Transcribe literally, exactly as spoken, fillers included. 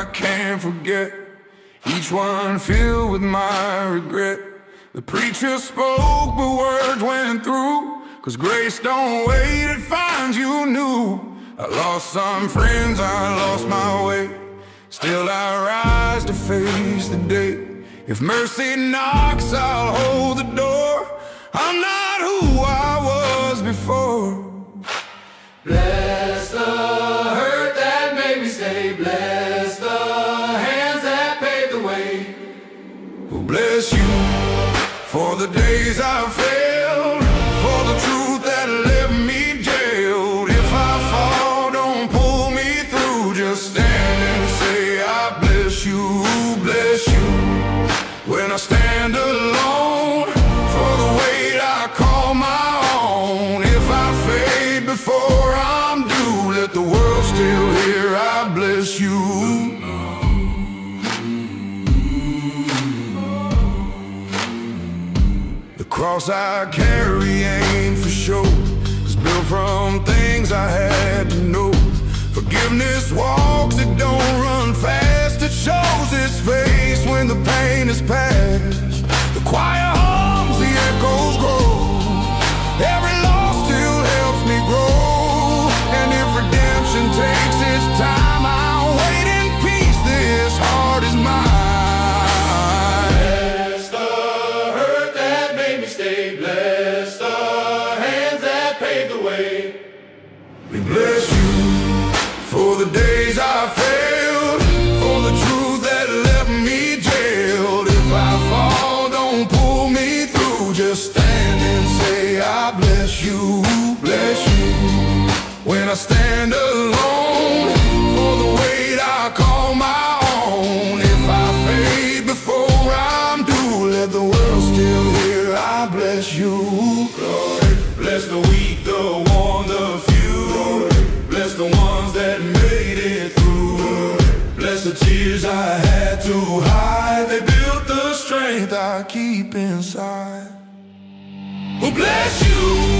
I can't forget, each one filled with my regret. The preacher spoke, but words went through, 'cause grace don't wait, it finds you new. I lost some friends, I lost my way, still I rise to face the day. If mercy knocks, I'll hold the door. I'm not who I was before. Bless the hurt that made me stay. Bless the hands that paved the way. Well, bless you for the days I failed, for the truth that left me jailed. If I fall, don't pull me through, just stand and say I bless you, bless you. When I stand alone, for the weight I call my own. If I fade before I'm due, let the world still hear I bless you. The cross I carry ain't for show, it's built from things I had to know. Forgiveness walks, it don't run fast, it shows its face when the pain is past. The choir hums, the echoes grow, every loss still helps me grow. And if redemption takes its time, I'll wait in peace, this heart is mine. Bless the hurt that made me stay. Bless the hands that paved the way. We bless you for the days I failed, for the truth that left me jailed. If I fall, don't pull me through, just stand and say I bless you, bless you. When I stand alone, for the weight I call my own. If I fade before I'm due, let the world still hear I bless you. Lord, bless the weak, the worn, the few. Bless the ones that made it through. Bless the tears I had to hide, they built the strength I keep inside. Well, bless you.